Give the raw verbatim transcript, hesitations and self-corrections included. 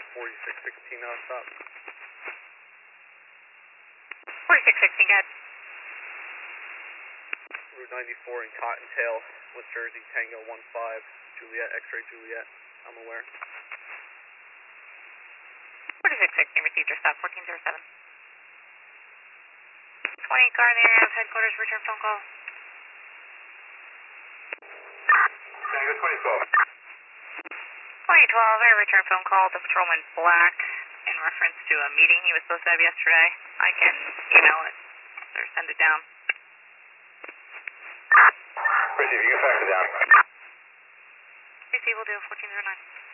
forty-six sixteen uh, stop. forty-six sixteen, got Route ninety-four in Cottontail, West Jersey, Tango one five, Juliet, X-ray Juliet, I'm aware. forty-six sixteen, received your stop, fourteen zero seven. twenty car in the area of headquarters, return phone call. Tango twenty twelve. twenty twelve, I return phone call to Patrolman Black in reference to a meeting he was supposed to have yesterday. I can email it or send it down. Receive, you can fax it down. Receive will do, fourteen zero nine.